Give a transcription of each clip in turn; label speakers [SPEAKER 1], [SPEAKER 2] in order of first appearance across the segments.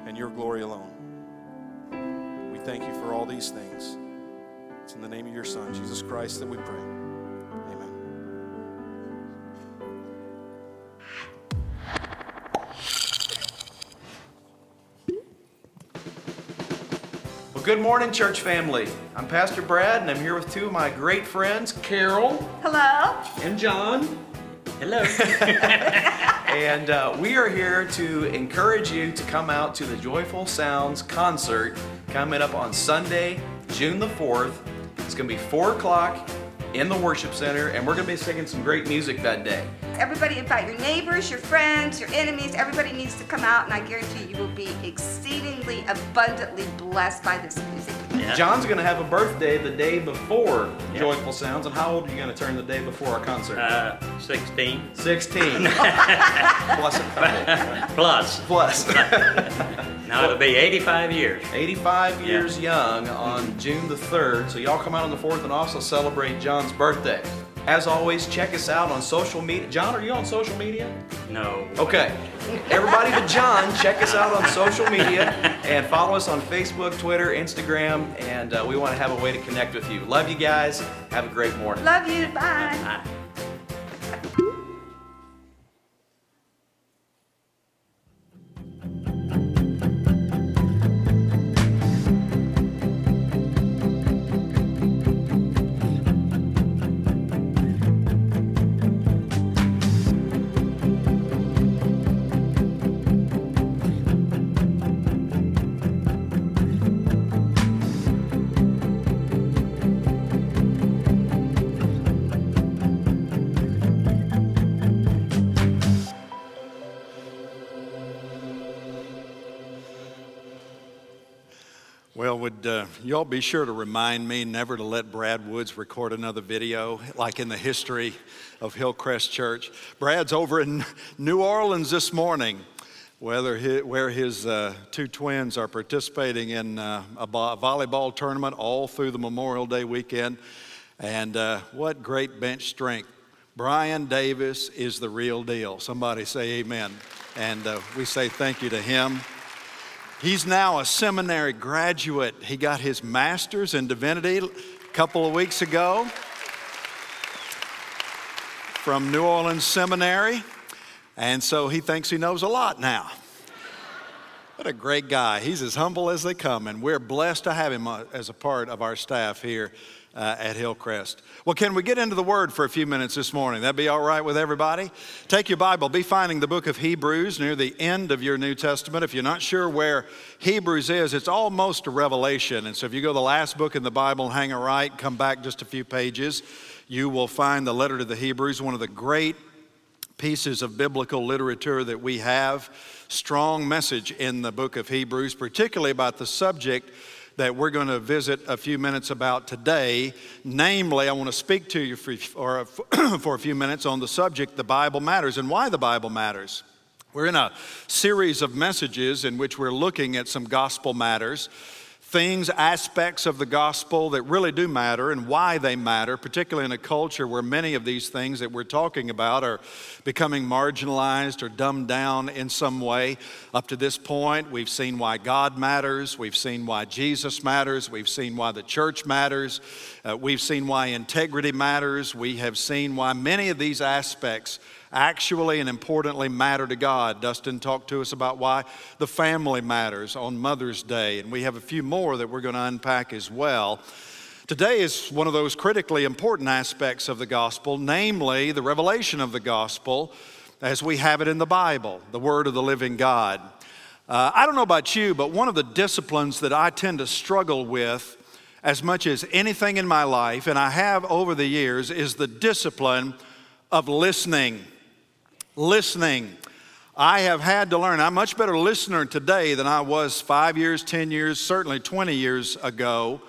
[SPEAKER 1] and your glory alone. We thank you for all these things. It's in the name of your Son, Jesus Christ, that we pray. Amen.
[SPEAKER 2] Well, good morning, church family. I'm Pastor Brad, and I'm here with two of my great friends, Carol.
[SPEAKER 3] Hello.
[SPEAKER 2] And John.
[SPEAKER 4] Hello.
[SPEAKER 2] And we are here to encourage you to come out to the Joyful Sounds concert coming up on Sunday, June the 4th. It's going to be 4 o'clock in the worship center, and we're going to be singing some great music that day.
[SPEAKER 3] Everybody invite your neighbors, your friends, your enemies. Everybody needs to come out, and I guarantee you will be exceedingly abundantly blessed by this music.
[SPEAKER 4] Yeah.
[SPEAKER 2] John's going to have a birthday the day before Joyful Sounds. And how old are you going to turn the day before our concert?
[SPEAKER 4] 16.
[SPEAKER 2] 16. Plus a couple.
[SPEAKER 4] Plus. Now it'll be 85 years.
[SPEAKER 2] 85 years young on June the 3rd. So y'all come out on the 4th and also celebrate John's birthday. As always, check us out on social media. John, are you on social media?
[SPEAKER 4] No.
[SPEAKER 2] Okay. Everybody but John, check us out on social media and follow us on Facebook, Twitter, Instagram, and we want to have a way to connect with you. Love you guys. Have a great morning.
[SPEAKER 3] Love you. Bye.
[SPEAKER 4] Bye.
[SPEAKER 1] Well, would you all be sure to remind me never to let Brad Woods record another video like in the history of Hillcrest Church. Brad's over in New Orleans this morning, where his two twins are participating in a volleyball tournament all through the Memorial Day weekend. And what great bench strength. Brian Davis is the real deal. Somebody say amen. And we say thank you to him. He's now a seminary graduate. He got his master's in divinity a couple of weeks ago from New Orleans Seminary. And so he thinks he knows a lot now. What a great guy. He's as humble as they come, and we're blessed to have him as a part of our staff here at Hillcrest. Well, can we get into the Word for a few minutes this morning? That'd be all right with everybody? Take your Bible. Be finding the book of Hebrews near the end of your New Testament. If you're not sure where Hebrews is, it's almost a Revelation. And so if you go to the last book in the Bible, hang a right, come back just a few pages, you will find the letter to the Hebrews, one of the great pieces of biblical literature that we have. Strong message in the book of Hebrews, particularly about the subject that we're going to visit a few minutes about today. Namely, I want to speak to you for a few minutes on the subject, the Bible matters, and why the Bible matters. We're in a series of messages in which we're looking at some gospel matters, things, aspects of the gospel that really do matter and why they matter, particularly in a culture where many of these things that we're talking about are becoming marginalized or dumbed down in some way. Up to this point, we've seen why God matters. We've seen why Jesus matters. We've seen why the church matters. We've seen why integrity matters. We have seen why many of these aspects actually and importantly matter to God. Dustin talked to us about why the family matters on Mother's Day, and we have a few more that we're going to unpack as well. Today is one of those critically important aspects of the gospel, namely the revelation of the gospel as we have it in the Bible, the Word of the living God. I don't know about you, but one of the disciplines that I tend to struggle with as much as anything in my life, and I have over the years, is the discipline of listening. Listening. I have had to learn. I'm a much better listener today than I was 5 years, 10 years, certainly 20 years ago.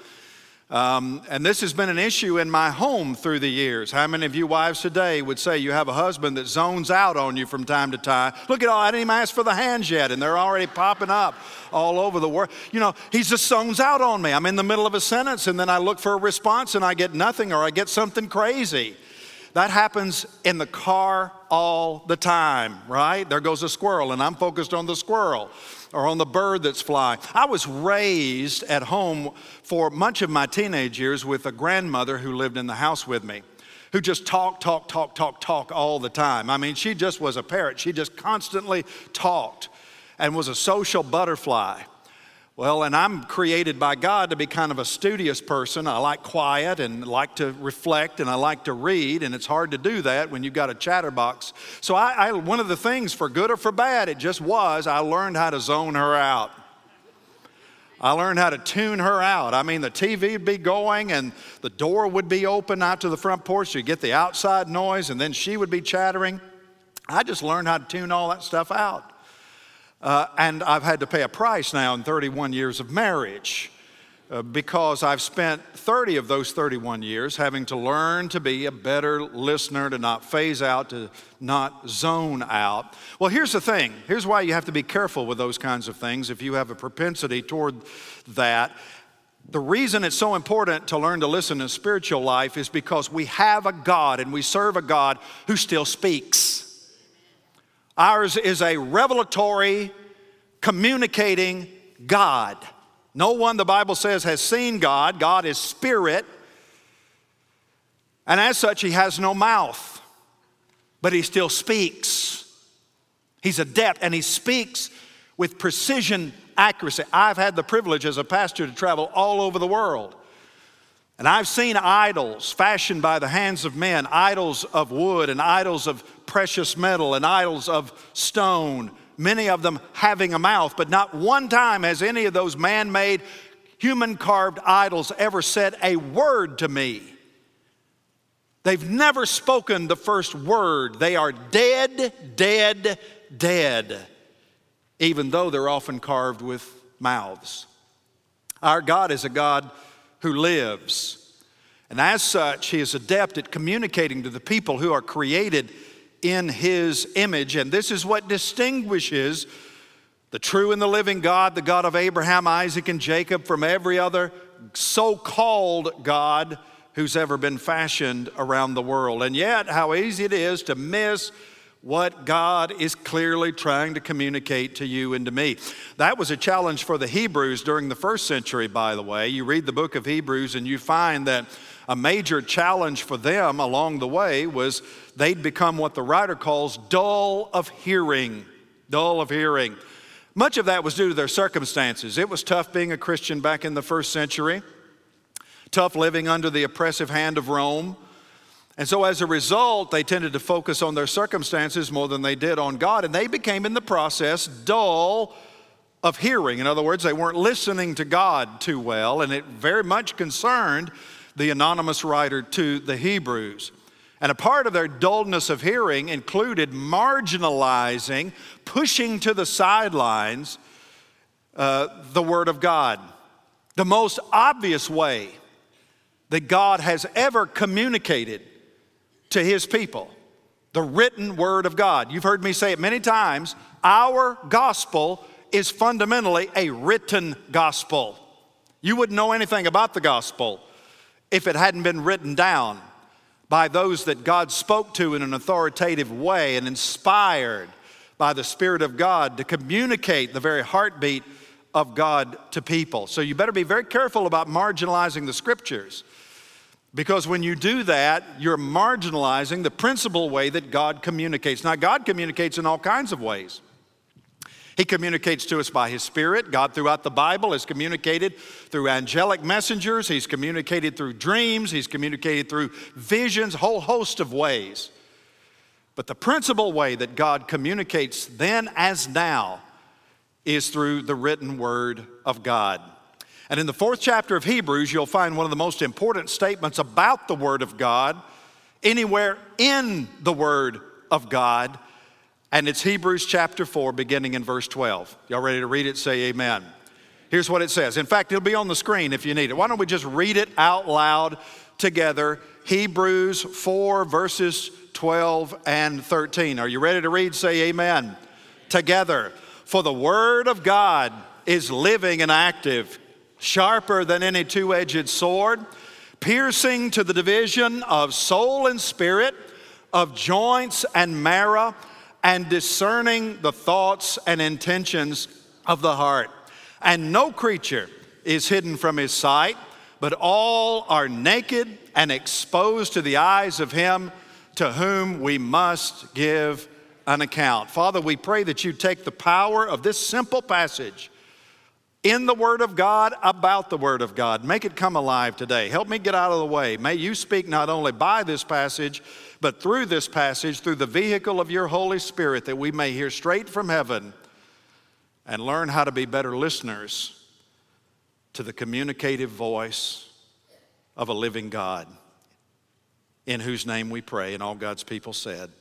[SPEAKER 1] And this has been an issue in my home through the years. How many of you wives today would say you have a husband that zones out on you from time to time? Look at all, I didn't even ask for the hands yet, and they're already popping up all over the world. You know, he just zones out on me. I'm in the middle of a sentence, and then I look for a response, and I get nothing, or I get something crazy. That happens in the car all the time, right? There goes a squirrel, and I'm focused on the squirrel. or on the bird that's flying. I was raised at home for much of my teenage years with a grandmother who lived in the house with me, who just talked all the time. I mean, she just was a parrot. She just constantly talked and was a social butterfly. Well, and I'm created by God to be kind of a studious person. I like quiet and like to reflect and I like to read, and it's hard to do that when you've got a chatterbox. So one of the things, for good or for bad, it just was, I learned how to zone her out. I learned how to tune her out. I mean, the TV would be going and the door would be open out to the front porch. You'd get the outside noise and then she would be chattering. I just learned how to tune all that stuff out. And I've had to pay a price now in 31 years of marriage because I've spent 30 of those 31 years having to learn to be a better listener, to not phase out, to not zone out. Well, here's the thing. Here's why you have to be careful with those kinds of things if you have a propensity toward that. The reason it's so important to learn to listen in spiritual life is because we have a God and we serve a God who still speaks. Ours is a revelatory, communicating God. No one, the Bible says, has seen God. God is spirit. And as such, he has no mouth. But he still speaks. He's adept and he speaks with precision, accuracy. I've had the privilege as a pastor to travel all over the world. And I've seen idols fashioned by the hands of men, idols of wood and idols of precious metal and idols of stone, many of them having a mouth, but not one time has any of those man-made, human-carved idols ever said a word to me. They've never spoken the first word. They are dead, dead, dead, even though they're often carved with mouths. Our God is a God who lives. And as such, he is adept at communicating to the people who are created in his image. And this is what distinguishes the true and the living God, the God of Abraham, Isaac, and Jacob, from every other so-called God who's ever been fashioned around the world. And yet, how easy it is to miss what God is clearly trying to communicate to you and to me. That was a challenge for the Hebrews during the first century, by the way. You read the book of Hebrews and you find that a major challenge for them along the way was they'd become what the writer calls dull of hearing. Dull of hearing. Much of that was due to their circumstances. It was tough being a Christian back in the first century. Tough living under the oppressive hand of Rome. And so as a result, they tended to focus on their circumstances more than they did on God. And they became in the process dull of hearing. In other words, they weren't listening to God too well. And it very much concerned the anonymous writer to the Hebrews. And a part of their dullness of hearing included marginalizing, pushing to the sidelines the Word of God. The most obvious way that God has ever communicated to his people, the written Word of God. You've heard me say it many times. Our gospel is fundamentally a written gospel. You wouldn't know anything about the gospel if it hadn't been written down by those that God spoke to in an authoritative way and inspired by the Spirit of God to communicate the very heartbeat of God to people. So you better be very careful about marginalizing the Scriptures, because when you do that, you're marginalizing the principal way that God communicates. Now, God communicates in all kinds of ways. He communicates to us by his Spirit. God throughout the Bible has communicated through angelic messengers. He's communicated through dreams. He's communicated through visions, a whole host of ways. But the principal way that God communicates then as now is through the written Word of God. And in the 4th chapter of Hebrews, you'll find one of the most important statements about the Word of God anywhere in the Word of God. And it's Hebrews chapter 4, beginning in verse 12. Y'all ready to read it? Say amen. Here's what it says. In fact, it'll be on the screen if you need it. Why don't we just read it out loud together? Hebrews 4, verses 12 and 13. Are you ready to read? Say amen. Together. For the Word of God is living and active, sharper than any two-edged sword, piercing to the division of soul and spirit, of joints and marrow, and discerning the thoughts and intentions of the heart. And no creature is hidden from his sight, but all are naked and exposed to the eyes of him to whom we must give an account. Father, we pray that you take the power of this simple passage in the Word of God, about the Word of God. Make it come alive today. Help me get out of the way. May you speak not only by this passage, but through this passage, through the vehicle of your Holy Spirit, that we may hear straight from heaven and learn how to be better listeners to the communicative voice of a living God, in whose name we pray, and all God's people said,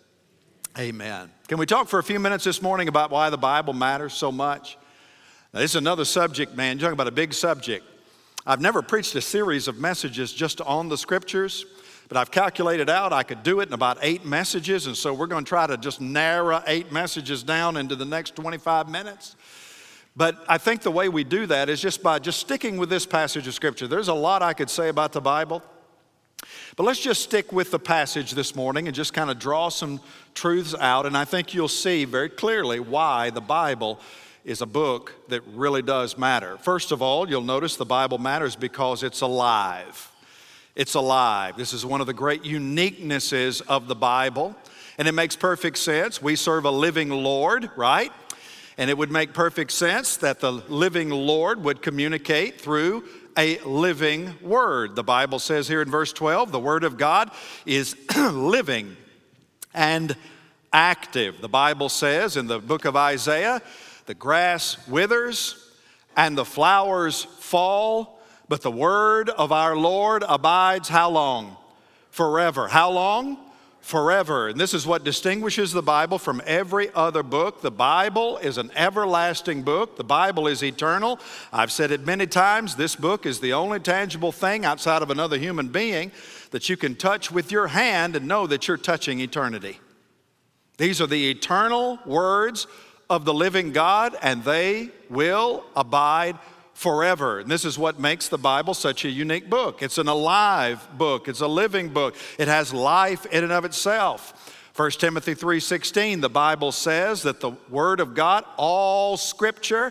[SPEAKER 1] amen. Can we talk for a few minutes this morning about why the Bible matters so much? Now, this is another subject, man. You're talking about a big subject. I've never preached a series of messages just on the Scriptures, but I've calculated out I could do it in about 8 messages, and so we're going to try to just narrow 8 messages down into the next 25 minutes. But I think the way we do that is just by sticking with this passage of Scripture. There's a lot I could say about the Bible, but let's just stick with the passage this morning and just kind of draw some truths out, and I think you'll see very clearly why the Bible is a book that really does matter. First of all, you'll notice the Bible matters because it's alive. It's alive. This is one of the great uniquenesses of the Bible, and it makes perfect sense. We serve a living Lord, right? And it would make perfect sense that the living Lord would communicate through a living word. The Bible says here in verse 12, the Word of God is living and active. The Bible says in the book of Isaiah, the grass withers and the flowers fall, but the word of our Lord abides how long? Forever. How long? Forever. And this is what distinguishes the Bible from every other book. The Bible is an everlasting book. The Bible is eternal. I've said it many times, this book is the only tangible thing outside of another human being that you can touch with your hand and know that you're touching eternity. These are the eternal words of the living God, and they will abide forever. And this is what makes the Bible such a unique book. It's an alive book. It's a living book. It has life in and of itself. 1 Timothy 3:16, the Bible says that the Word of God, all Scripture,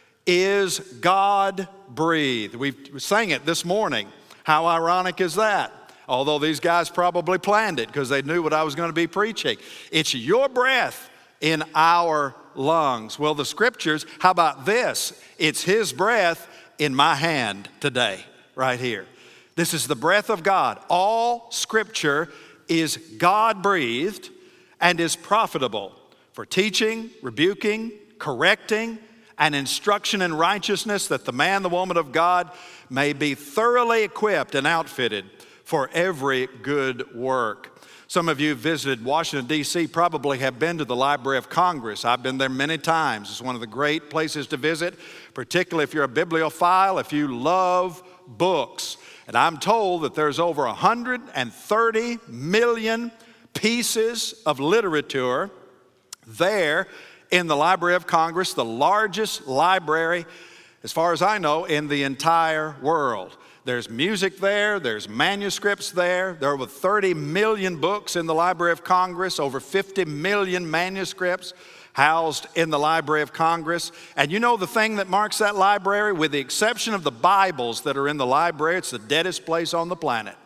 [SPEAKER 1] is God-breathed. We sang it this morning. How ironic is that? Although these guys probably planned it because they knew what I was going to be preaching. It's your breath in our lungs. Well, the Scriptures, how about this? It's His breath in my hand today, right here. This is the breath of God. All Scripture is God-breathed and is profitable for teaching, rebuking, correcting, and instruction in righteousness, that the man, the woman of God may be thoroughly equipped and outfitted for every good work. Some of you who visited Washington, D.C. probably have been to the Library of Congress. I've been there many times. It's one of the great places to visit, particularly if you're a bibliophile, if you love books. And I'm told that there's over 130 million pieces of literature there in the Library of Congress, the largest library, as far as I know, in the entire world. There's music there, there's manuscripts there. There are over 30 million books in the Library of Congress, over 50 million manuscripts housed in the Library of Congress. And you know the thing that marks that library? With the exception of the Bibles that are in the library, it's the deadest place on the planet.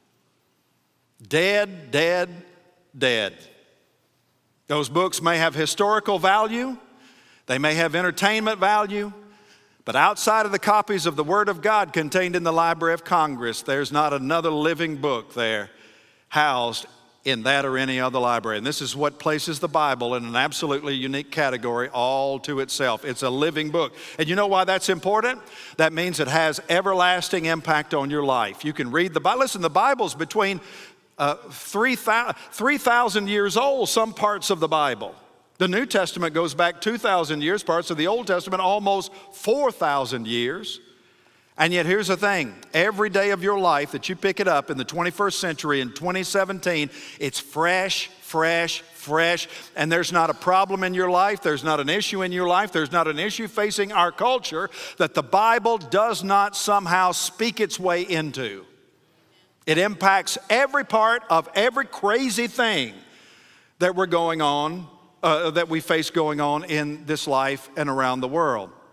[SPEAKER 1] Dead, dead, dead. Those books may have historical value, they may have entertainment value, but outside of the copies of the Word of God contained in the Library of Congress, there's not another living book there housed in that or any other library. And this is what places the Bible in an absolutely unique category all to itself. It's a living book. And you know why that's important? That means it has everlasting impact on your life. You can read the Bible. Listen, the Bible's between 3,000 years old, some parts of the Bible. The New Testament goes back 2,000 years, parts of the Old Testament almost 4,000 years. And yet here's the thing, every day of your life that you pick it up in the 21st century in 2017, it's fresh, fresh, fresh, and there's not a problem in your life, there's not an issue in your life, there's not an issue facing our culture that the Bible does not somehow speak its way into. It impacts every part of every crazy thing that we're going on, that we face going on in this life and around the world.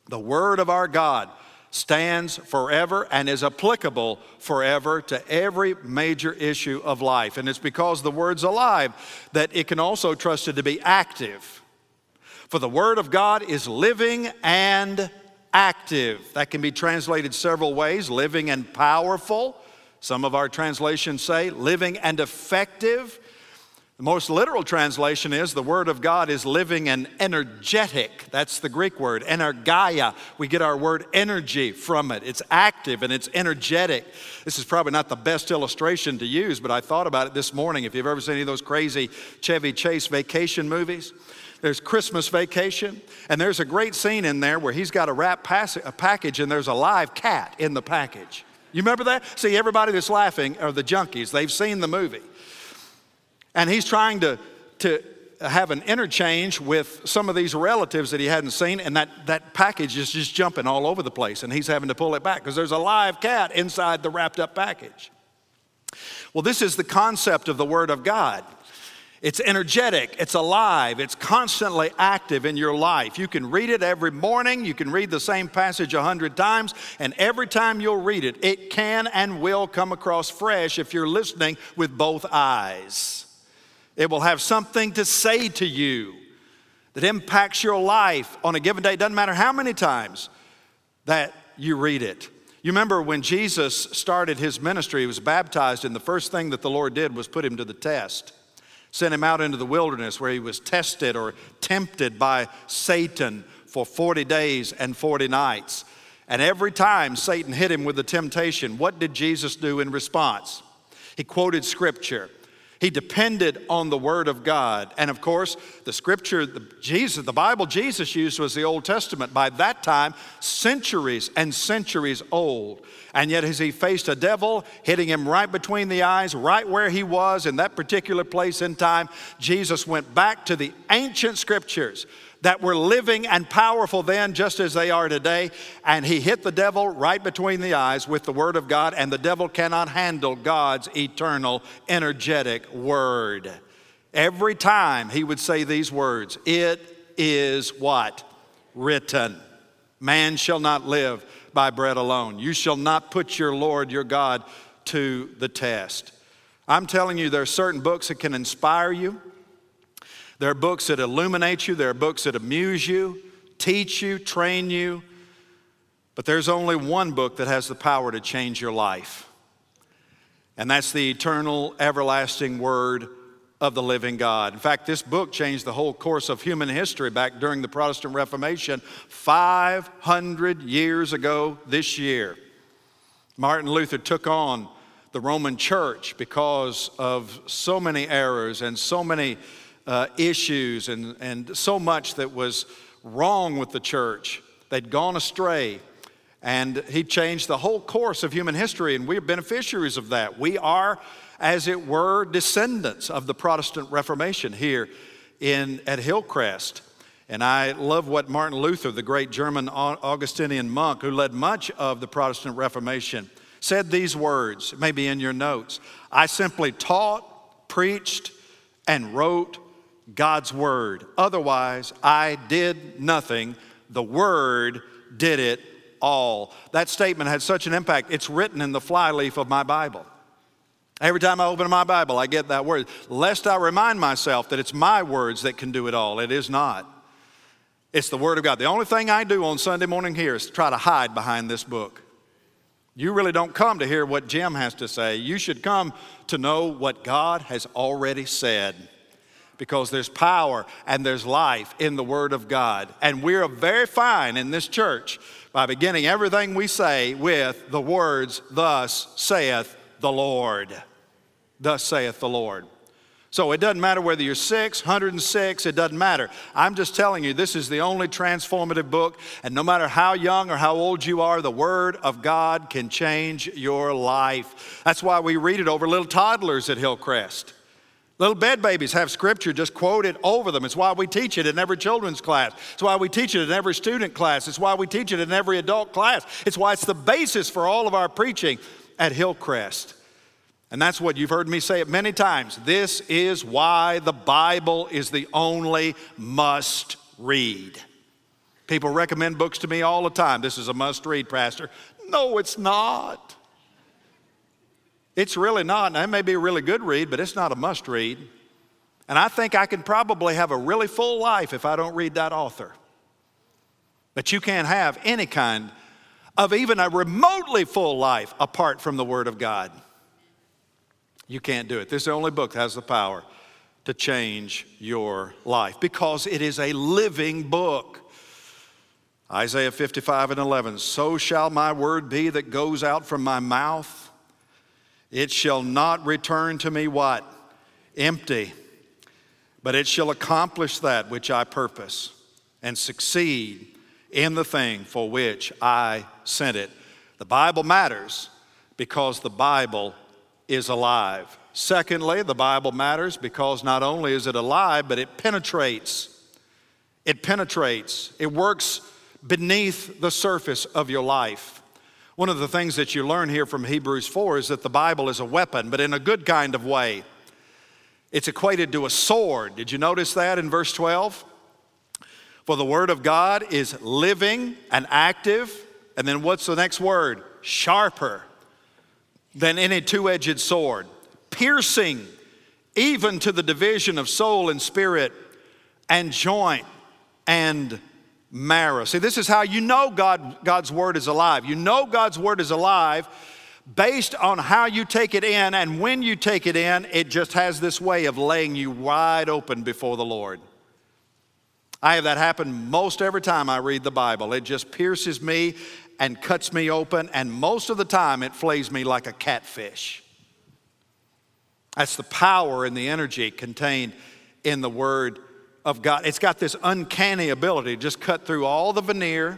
[SPEAKER 1] The Word of our God stands forever and is applicable forever to every major issue of life. And it's because the Word's alive that it can also be trusted to be active. For the Word of God is living and active. That can be translated several ways: living and powerful. Some of our translations say living and effective. The most literal translation is the Word of God is living and energetic. That's the Greek word, energeia. We get our word energy from it. It's active and it's energetic. This is probably not the best illustration to use, but I thought about it this morning. If you've ever seen any of those crazy Chevy Chase vacation movies, there's Christmas Vacation, and there's a great scene in there where he's got to wrap a package, and there's a live cat in the package. You remember that? See, everybody that's laughing are the junkies. They've seen the movie. And he's trying to have an interchange with some of these relatives that he hadn't seen, and that package is just jumping all over the place, and he's having to pull it back because there's a live cat inside the wrapped up package. Well, this is the concept of the Word of God. It's energetic, it's alive, it's constantly active in your life. You can read it every morning, you can read the same passage 100 times, and every time you'll read it, it can and will come across fresh if you're listening with both eyes. It will have something to say to you that impacts your life on a given day. It doesn't matter how many times that you read it. You remember when Jesus started his ministry, he was baptized, and the first thing that the Lord did was put him to the test. Sent him out into the wilderness where he was tested or tempted by Satan for 40 days and 40 nights. And every time Satan hit him with the temptation, what did Jesus do in response? He quoted Scripture. He depended on the Word of God. And of course, the Scripture, the Bible Jesus used was the Old Testament. By that time, centuries and centuries old. And yet as he faced a devil hitting him right between the eyes, right where he was in that particular place in time, Jesus went back to the ancient Scriptures that were living and powerful then just as they are today, and he hit the devil right between the eyes with the Word of God, and the devil cannot handle God's eternal, energetic Word. Every time he would say these words, it is what? Written. Man shall not live by bread alone. You shall not put your Lord, your God, to the test. I'm telling you, there are certain books that can inspire you. There are books that illuminate you. There are books that amuse you, teach you, train you. But there's only one book that has the power to change your life. And that's the eternal, everlasting Word of the living God. In fact, this book changed the whole course of human history back during the Protestant Reformation 500 years ago this year. Martin Luther took on the Roman Church because of so many errors and so many issues and so much that was wrong with the church. They'd gone astray, and he changed the whole course of human history, and we're beneficiaries of that. We are, as it were, descendants of the Protestant Reformation here at Hillcrest. And I love what Martin Luther, the great German Augustinian monk who led much of the Protestant Reformation, said these words, maybe in your notes: I simply taught, preached, and wrote God's Word. Otherwise, I did nothing. The Word did it all. That statement had such an impact. It's written in the flyleaf of my Bible. Every time I open my Bible, I get that word. Lest I remind myself that it's my words that can do it all. It is not. It's the Word of God. The only thing I do on Sunday morning here is to try to hide behind this book. You really don't come to hear what Jim has to say. You should come to know what God has already said, because there's power and there's life in the Word of God. And we're very fine in this church by beginning everything we say with the words, thus saith the Lord. Thus saith the Lord. So it doesn't matter whether you're 6, 106, it doesn't matter. I'm just telling you, this is the only transformative book, and no matter how young or how old you are, the Word of God can change your life. That's why we read it over little toddlers at Hillcrest. Little bed babies have Scripture just quoted over them. It's why we teach it in every children's class. It's why we teach it in every student class. It's why we teach it in every adult class. It's why it's the basis for all of our preaching at Hillcrest. And that's what you've heard me say it many times. This is why the Bible is the only must read. People recommend books to me all the time. This is a must-read, Pastor. No, it's not. It's really not. Now, it may be a really good read, but it's not a must-read. And I think I can probably have a really full life if I don't read that author. But you can't have any kind of even a remotely full life apart from the Word of God. You can't do it. This is the only book that has the power to change your life because it is a living book. Isaiah 55:11, so shall my word be that goes out from my mouth. It shall not return to me what? Empty. But it shall accomplish that which I purpose and succeed in the thing for which I sent it. The Bible matters because the Bible is alive. Secondly, the Bible matters because not only is it alive, but it penetrates. It penetrates. It works beneath the surface of your life. One of the things that you learn here from Hebrews 4 is that the Bible is a weapon, but in a good kind of way. It's equated to a sword. Did you notice that in verse 12? For the Word of God is living and active. And then what's the next word? Sharper than any two-edged sword, piercing even to the division of soul and spirit and joint and marrow. See, this is how you know God's Word is alive. You know God's Word is alive based on how you take it in, and when you take it in, it just has this way of laying you wide open before the Lord. I have that happen most every time I read the Bible. It just pierces me and cuts me open, and most of the time it flays me like a catfish. That's the power and the energy contained in the Word of God. It's got this uncanny ability to just cut through all the veneer.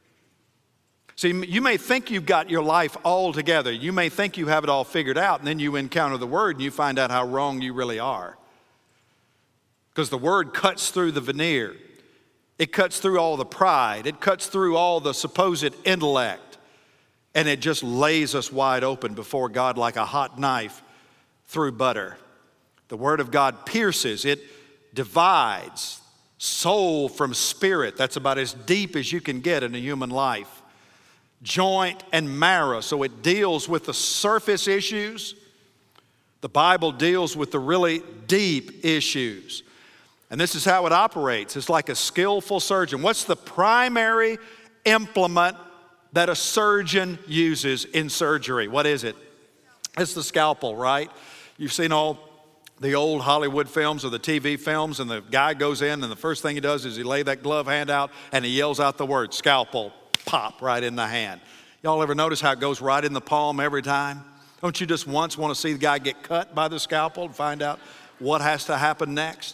[SPEAKER 1] See, you may think you've got your life all together. You may think you have it all figured out, and then you encounter the Word and you find out how wrong you really are. Because the Word cuts through the veneer. It cuts through all the pride. It cuts through all the supposed intellect. And it just lays us wide open before God like a hot knife through butter. The Word of God pierces. It divides soul from spirit. That's about as deep as you can get in a human life. Joint and marrow. So it deals with the surface issues. The Bible deals with the really deep issues. And this is how it operates. It's like a skillful surgeon. What's the primary implement that a surgeon uses in surgery? What is it? It's the scalpel, right? You've seen all the old Hollywood films or the TV films, and the guy goes in, and the first thing he does is he lay that glove hand out, and he yells out the word, scalpel, pop, right in the hand. Y'all ever notice how it goes right in the palm every time? Don't you just once want to see the guy get cut by the scalpel and find out what has to happen next?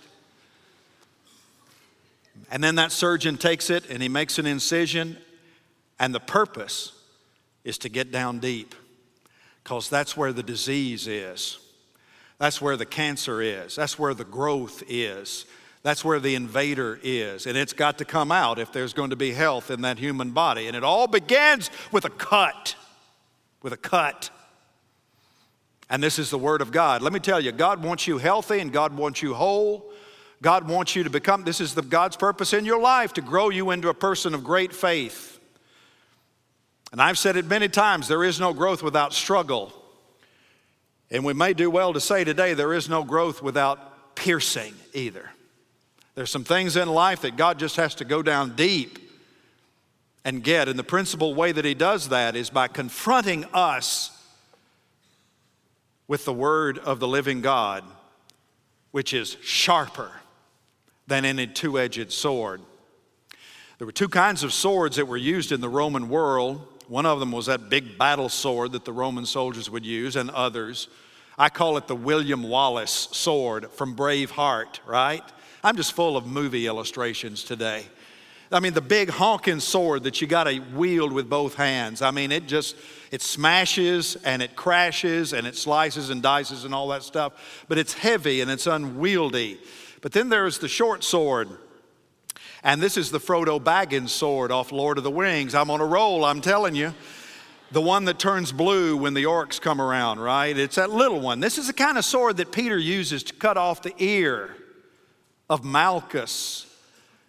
[SPEAKER 1] And then that surgeon takes it and he makes an incision, and the purpose is to get down deep, because that's where the disease is. That's where the cancer is. That's where the growth is. That's where the invader is. And it's got to come out if there's going to be health in that human body. And it all begins with a cut. With a cut. And this is the Word of God. Let me tell you, God wants you healthy and God wants you whole. God wants you to become, this is God's purpose in your life, to grow you into a person of great faith. And I've said it many times, there is no growth without struggle. And we may do well to say today, there is no growth without piercing either. There's some things in life that God just has to go down deep and get. And the principal way that He does that is by confronting us with the Word of the living God, which is sharper than any two-edged sword. There were two kinds of swords that were used in the Roman world. One of them was that big battle sword that the Roman soldiers would use, and others. I call it the William Wallace sword from Braveheart, right? I'm just full of movie illustrations today. I mean, the big honking sword that you got to wield with both hands. I mean, it smashes and it crashes and it slices and dices and all that stuff. But it's heavy and it's unwieldy. But then there's the short sword. And this is the Frodo Baggins sword off Lord of the Rings. I'm on a roll, I'm telling you. The one that turns blue when the orcs come around, right? It's that little one. This is the kind of sword that Peter uses to cut off the ear of Malchus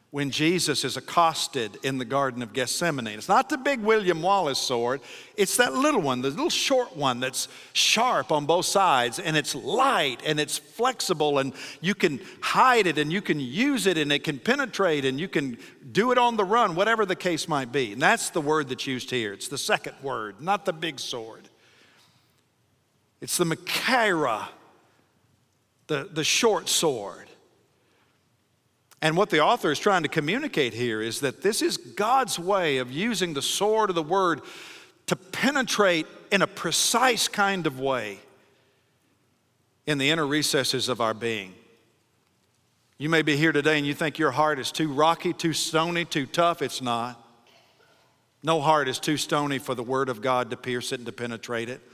[SPEAKER 1] when Jesus is accosted in the Garden of Gethsemane. It's not the big William Wallace sword. It's that little one, the little short one that's sharp on both sides, and it's light and it's flexible, and you can hide it and you can use it and it can penetrate and you can do it on the run, whatever the case might be. And that's the word that's used here. It's the second word, not the big sword. It's the Machaira, the short sword. And what the author is trying to communicate here is that this is God's way of using the sword of the word to penetrate in a precise kind of way in the inner recesses of our being. You may be here today and you think your heart is too rocky, too stony, too tough. It's not. No heart is too stony for the word of God to pierce it and to penetrate it.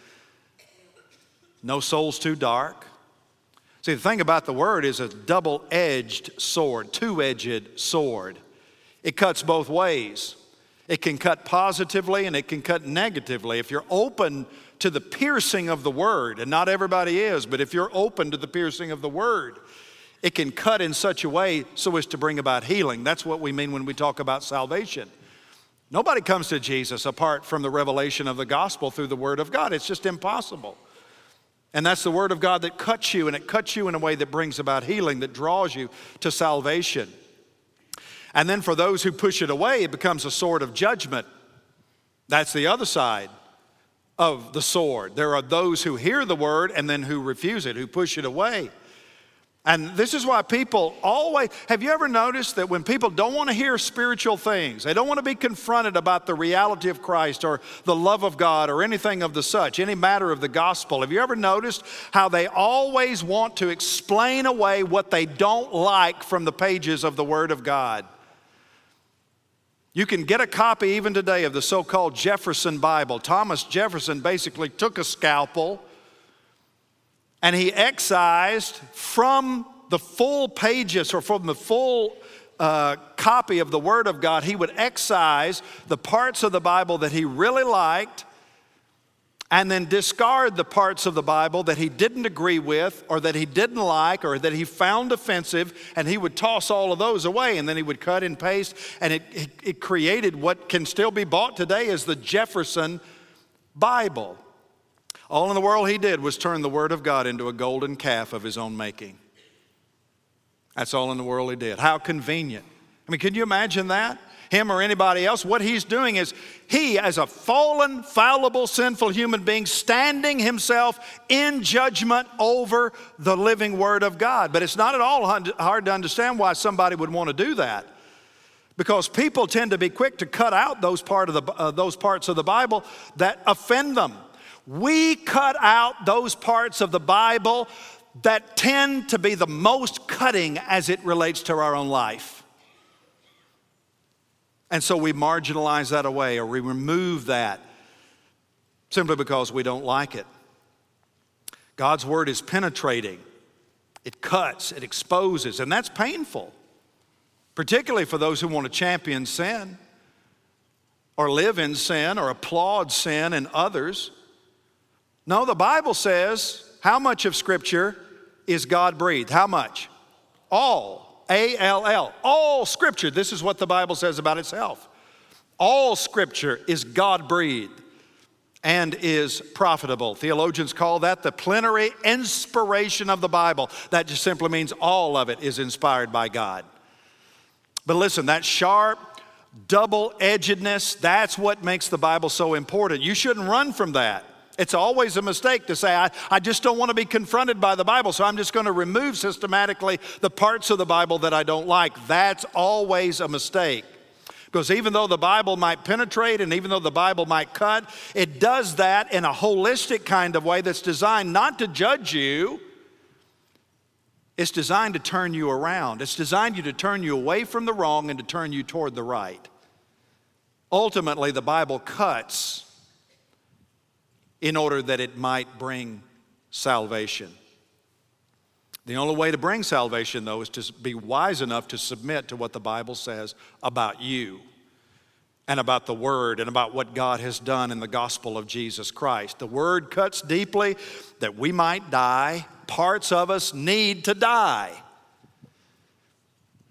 [SPEAKER 1] No soul's too dark. See, the thing about the word is a double-edged sword, two-edged sword. It cuts both ways. It can cut positively and it can cut negatively. If you're open to the piercing of the word, and not everybody is, but if you're open to the piercing of the word, it can cut in such a way so as to bring about healing. That's what we mean when we talk about salvation. Nobody comes to Jesus apart from the revelation of the gospel through the word of God. It's just impossible. And that's the word of God that cuts you, and it cuts you in a way that brings about healing, that draws you to salvation. And then for those who push it away, it becomes a sword of judgment. That's the other side of the sword. There are those who hear the word and then who refuse it, who push it away. And this is why people always, have you ever noticed that when people don't want to hear spiritual things, they don't want to be confronted about the reality of Christ or the love of God or anything of the such, any matter of the gospel, have you ever noticed how they always want to explain away what they don't like from the pages of the Word of God? You can get a copy even today of the so-called Jefferson Bible. Thomas Jefferson basically took a scalpel and he excised from the full pages or from the full copy of the Word of God, he would excise the parts of the Bible that he really liked and then discard the parts of the Bible that he didn't agree with or that he didn't like or that he found offensive, and he would toss all of those away, and then he would cut and paste, and it created what can still be bought today as the Jefferson Bible. All in the world he did was turn the Word of God into a golden calf of his own making. That's all in the world he did. How convenient. I mean, can you imagine that? Him or anybody else, what he's doing is he, as a fallen, fallible, sinful human being, standing himself in judgment over the living Word of God. But it's not at all hard to understand why somebody would want to do that. Because people tend to be quick to cut out those parts of the Bible that offend them. We cut out those parts of the Bible that tend to be the most cutting as it relates to our own life. And so we marginalize that away, or we remove that simply because we don't like it. God's word is penetrating. It cuts, it exposes, and that's painful, particularly for those who want to champion sin or live in sin or applaud sin in others. No, the Bible says, how much of Scripture is God-breathed? How much? All. A-L-L. All Scripture. This is what the Bible says about itself. All Scripture is God-breathed and is profitable. Theologians call that the plenary inspiration of the Bible. That just simply means all of it is inspired by God. But listen, that sharp, double-edgedness, that's what makes the Bible so important. You shouldn't run from that. It's always a mistake to say, I just don't want to be confronted by the Bible, so I'm just going to remove systematically the parts of the Bible that I don't like. That's always a mistake. Because even though the Bible might penetrate and even though the Bible might cut, it does that in a holistic kind of way that's designed not to judge you. It's designed to turn you around. It's designed to turn you away from the wrong and to turn you toward the right. Ultimately, the Bible cuts in order that it might bring salvation. The only way to bring salvation, though, is to be wise enough to submit to what the Bible says about you and about the Word and about what God has done in the gospel of Jesus Christ. The Word cuts deeply that we might die. Parts of us need to die.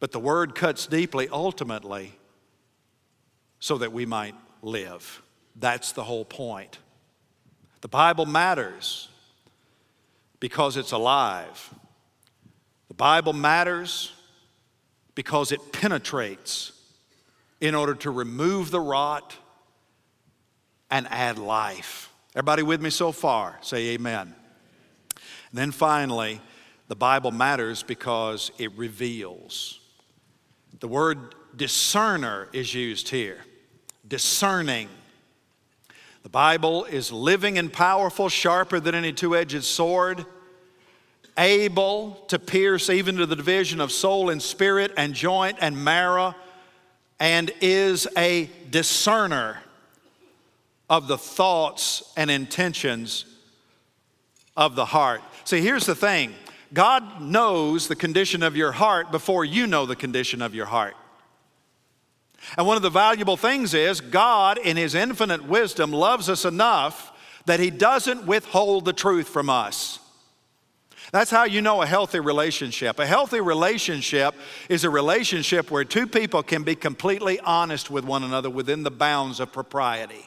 [SPEAKER 1] But the Word cuts deeply ultimately so that we might live. That's the whole point. The Bible matters because it's alive. The Bible matters because it penetrates in order to remove the rot and add life. Everybody with me so far? Say amen. And then finally, the Bible matters because it reveals. The word discerner is used here. Discerning. The Bible is living and powerful, sharper than any two-edged sword, able to pierce even to the division of soul and spirit and joint and marrow, and is a discerner of the thoughts and intentions of the heart. See, here's the thing. God knows the condition of your heart before you know the condition of your heart. And one of the valuable things is God, in His infinite wisdom, loves us enough that He doesn't withhold the truth from us. That's how you know a healthy relationship. A healthy relationship is a relationship where two people can be completely honest with one another within the bounds of propriety.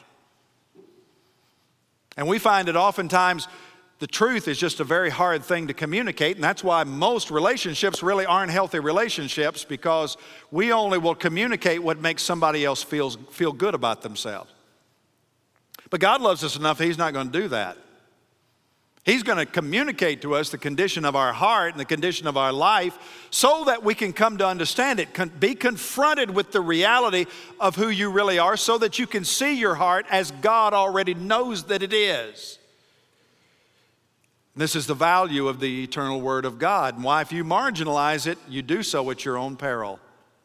[SPEAKER 1] And we find that oftentimes the truth is just a very hard thing to communicate, and that's why most relationships really aren't healthy relationships, because we only will communicate what makes somebody else feel good about themselves. But God loves us enough, He's not going to do that. He's going to communicate to us the condition of our heart and the condition of our life so that we can come to understand it, be confronted with the reality of who you really are, so that you can see your heart as God already knows that it is. This is the value of the eternal Word of God, and why if you marginalize it, you do so at your own peril.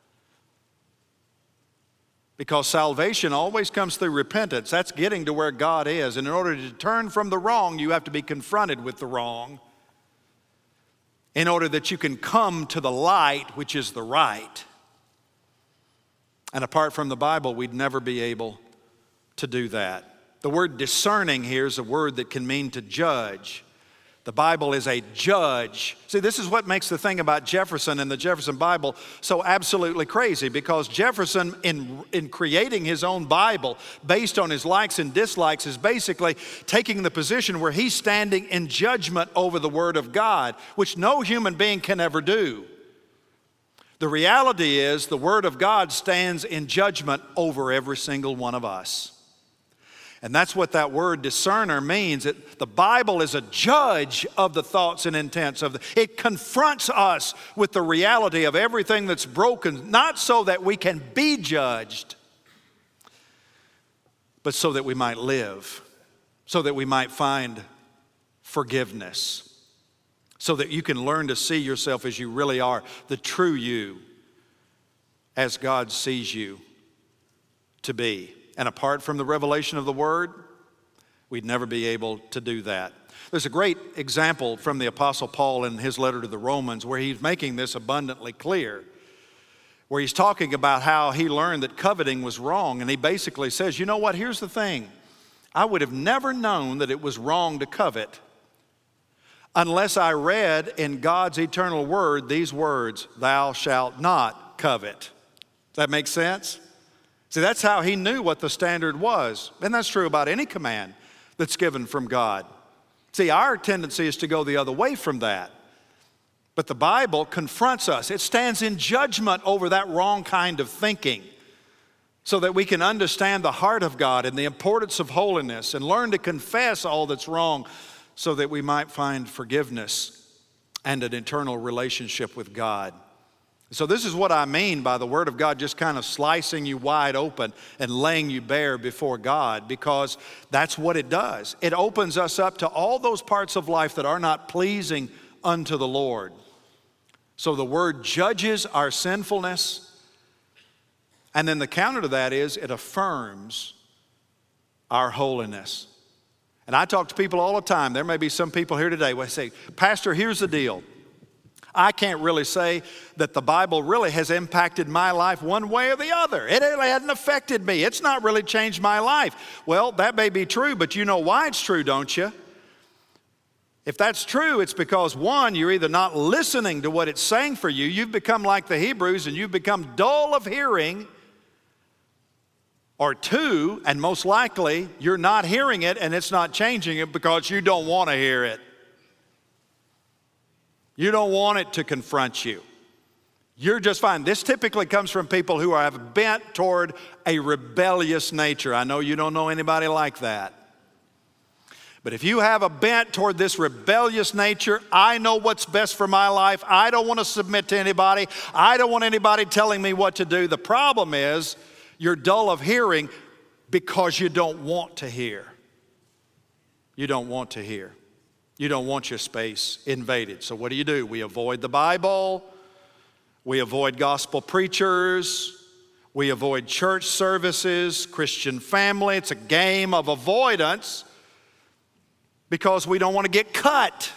[SPEAKER 1] Because salvation always comes through repentance. That's getting to where God is. And in order to turn from the wrong, you have to be confronted with the wrong in order that you can come to the light, which is the right. And apart from the Bible, we'd never be able to do that. The word discerning here is a word that can mean to judge. The Bible is a judge. See, this is what makes the thing about Jefferson and the Jefferson Bible so absolutely crazy, because Jefferson, in creating his own Bible based on his likes and dislikes, is basically taking the position where he's standing in judgment over the Word of God, which no human being can ever do. The reality is the Word of God stands in judgment over every single one of us. And that's what that word discerner means. The Bible is a judge of the thoughts and intents it confronts us with the reality of everything that's broken, not so that we can be judged, but so that we might live, so that we might find forgiveness, so that you can learn to see yourself as you really are, the true you, as God sees you to be. And apart from the revelation of the Word, we'd never be able to do that. There's a great example from the Apostle Paul in his letter to the Romans where he's making this abundantly clear, where he's talking about how he learned that coveting was wrong. And he basically says, you know what, here's the thing. I would have never known that it was wrong to covet unless I read in God's eternal Word these words, thou shalt not covet. Does that make sense? See, that's how he knew what the standard was. And that's true about any command that's given from God. See, our tendency is to go the other way from that. But the Bible confronts us. It stands in judgment over that wrong kind of thinking so that we can understand the heart of God and the importance of holiness and learn to confess all that's wrong so that we might find forgiveness and an eternal relationship with God. So this is what I mean by the Word of God just kind of slicing you wide open and laying you bare before God, because that's what it does. It opens us up to all those parts of life that are not pleasing unto the Lord. So the Word judges our sinfulness, and then the counter to that is it affirms our holiness. And I talk to people all the time. There may be some people here today who say, Pastor, here's the deal. I can't really say that the Bible really has impacted my life one way or the other. It really hasn't affected me. It's not really changed my life. Well, that may be true, but you know why it's true, don't you? If that's true, it's because one, you're either not listening to what it's saying for you. You've become like the Hebrews and you've become dull of hearing. Or two, and most likely, you're not hearing it and it's not changing it because you don't want to hear it. You don't want it to confront you. You're just fine. This typically comes from people who have bent toward a rebellious nature. I know you don't know anybody like that. But if you have a bent toward this rebellious nature, I know what's best for my life. I don't want to submit to anybody. I don't want anybody telling me what to do. The problem is you're dull of hearing because you don't want to hear. You don't want to hear. You don't want your space invaded. So what do? We avoid the Bible. We avoid gospel preachers. We avoid church services, Christian family. It's a game of avoidance because we don't want to get cut.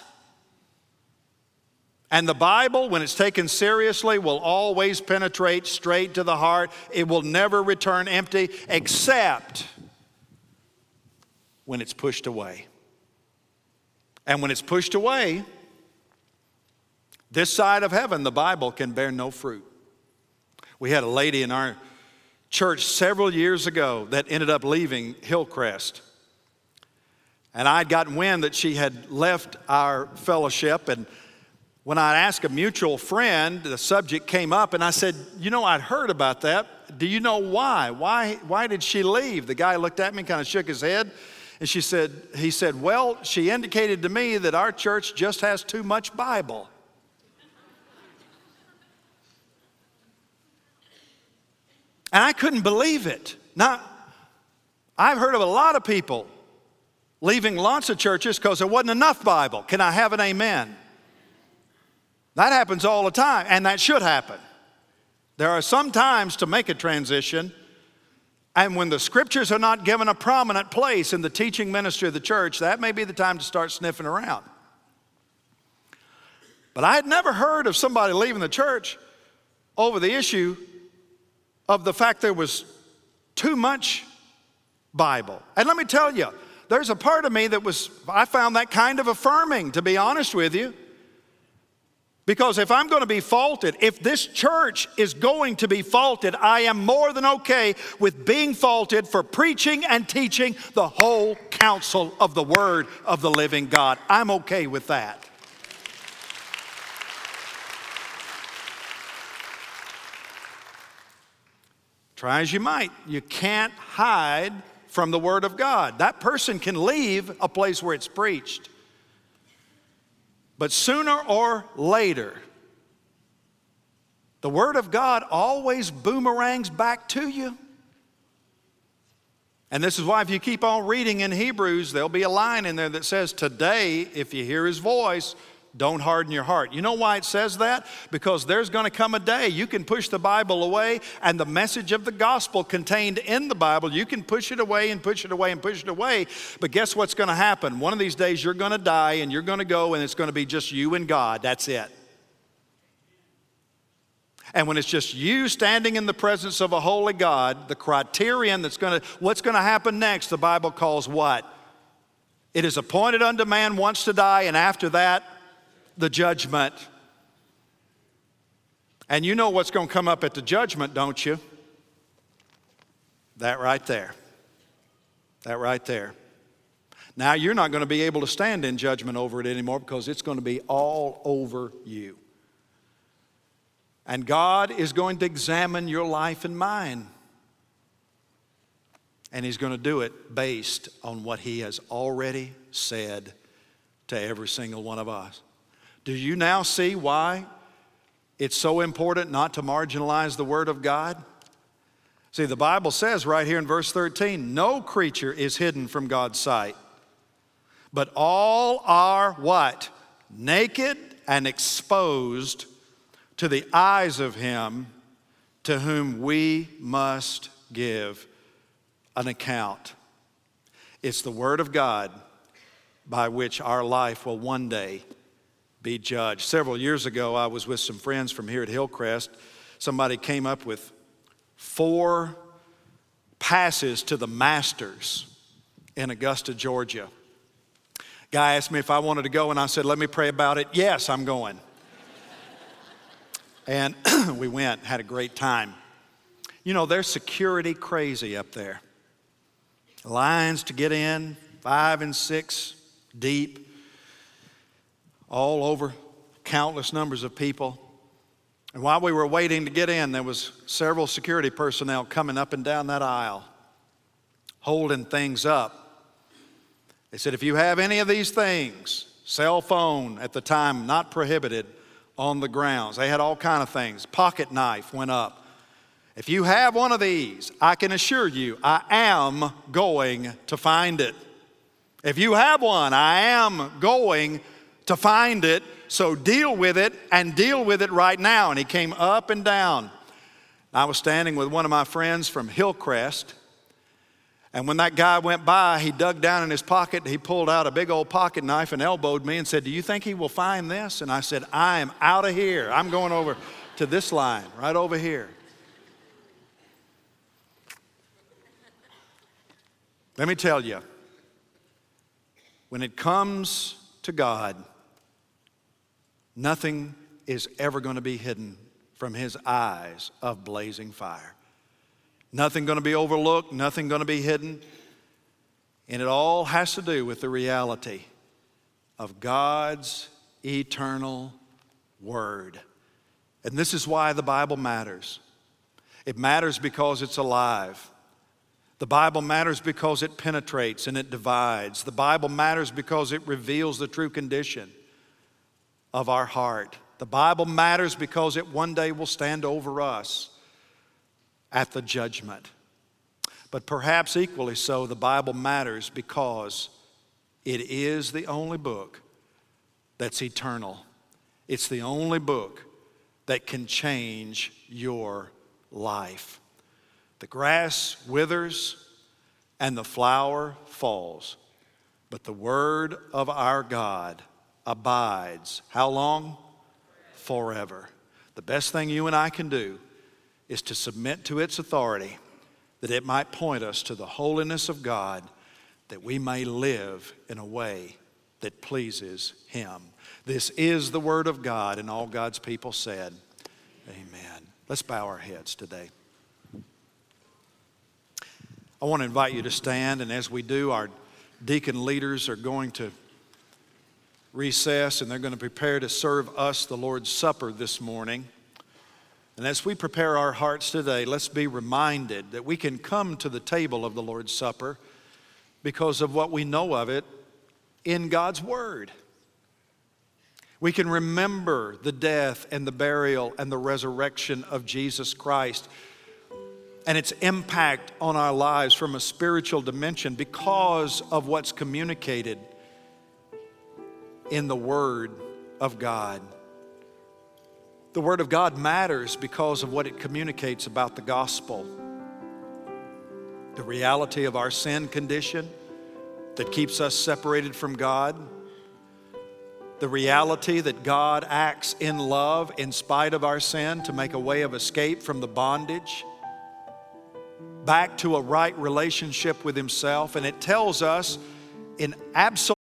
[SPEAKER 1] And the Bible, when it's taken seriously, will always penetrate straight to the heart. It will never return empty except when it's pushed away. And when it's pushed away, this side of heaven, the Bible can bear no fruit. We had a lady in our church several years ago that ended up leaving Hillcrest. And I'd gotten wind that she had left our fellowship, and when I asked a mutual friend, the subject came up, and I said, I'd heard about that. Do you know why? Why did she leave? The guy looked at me and kind of shook his head, and he said, well, she indicated to me that our church just has too much Bible. And I couldn't believe it. Now, I've heard of a lot of people leaving lots of churches because there wasn't enough Bible. Can I have an amen? That happens all the time, and that should happen. There are some times to make a transition, and when the scriptures are not given a prominent place in the teaching ministry of the church, that may be the time to start sniffing around. But I had never heard of somebody leaving the church over the issue of the fact there was too much Bible. And let me tell you, there's a part of me I found that kind of affirming, to be honest with you. Because if I'm going to be faulted, if this church is going to be faulted, I am more than okay with being faulted for preaching and teaching the whole counsel of the Word of the living God. I'm okay with that. Try as you might, you can't hide from the Word of God. That person can leave a place where it's preached. But sooner or later, the Word of God always boomerangs back to you. And this is why if you keep on reading in Hebrews, there'll be a line in there that says, today, if you hear His voice, don't harden your heart. You know why it says that? Because there's going to come a day you can push the Bible away, and the message of the gospel contained in the Bible, you can push it away and push it away and push it away. But guess what's going to happen? One of these days you're going to die and you're going to go, and it's going to be just you and God. That's it. And when it's just you standing in the presence of a holy God, the criterion what's going to happen next, the Bible calls what? It is appointed unto man once to die, and after that, the judgment. And you know what's going to come up at the judgment, don't you? That right there. That right there. Now you're not going to be able to stand in judgment over it anymore because it's going to be all over you. And God is going to examine your life and mine. And He's going to do it based on what He has already said to every single one of us. Do you now see why it's so important not to marginalize the Word of God? See, the Bible says right here in verse 13, no creature is hidden from God's sight, but all are what? Naked and exposed to the eyes of Him to whom we must give an account. It's the Word of God by which our life will one day be judged. Several years ago, I was with some friends from here at Hillcrest. Somebody came up with 4 passes to the Masters in Augusta, Georgia. Guy asked me if I wanted to go, and I said, let me pray about it. Yes, I'm going. And we went, had a great time. You know, there's security crazy up there. Lines to get in, 5 and 6 deep, all over, countless numbers of people. And while we were waiting to get in, there was several security personnel coming up and down that aisle, holding things up. They said, if you have any of these things, cell phone at the time, not prohibited, on the grounds. They had all kind of things. Pocket knife went up. If you have one of these, I can assure you, I am going to find it. If you have one, I am going to find it. So deal with it, and deal with it right now. And he came up and down. I was standing with one of my friends from Hillcrest. And when that guy went by, he dug down in his pocket, he pulled out a big old pocket knife and elbowed me and said, do you think he will find this? And I said, I am out of here. I'm going over to this line, right over here. Let me tell you, when it comes to God, nothing is ever going to be hidden from his eyes of blazing fire. Nothing going to be overlooked, nothing going to be hidden. And it all has to do with the reality of God's eternal word. And this is why the Bible matters. It matters because it's alive. The Bible matters because it penetrates and it divides. The Bible matters because it reveals the true condition of our heart. The Bible matters because it one day will stand over us at the judgment. But perhaps equally so, the Bible matters because it is the only book that's eternal. It's the only book that can change your life. The grass withers and the flower falls, but the word of our God abides. How long? Forever. The best thing you and I can do is to submit to its authority, that it might point us to the holiness of God, that we may live in a way that pleases him. This is the word of God, and all God's people said, amen. Let's bow our heads today. I want to invite you to stand, and as we do, our deacon leaders are going to recess, and they're going to prepare to serve us the Lord's Supper this morning. And as we prepare our hearts today, let's be reminded that we can come to the table of the Lord's Supper because of what we know of it in God's Word. We can remember the death and the burial and the resurrection of Jesus Christ and its impact on our lives from a spiritual dimension because of what's communicated in the Word of God. The Word of God matters because of what it communicates about the gospel. The reality of our sin condition that keeps us separated from God. The reality that God acts in love in spite of our sin to make a way of escape from the bondage back to a right relationship with himself. And it tells us in absolute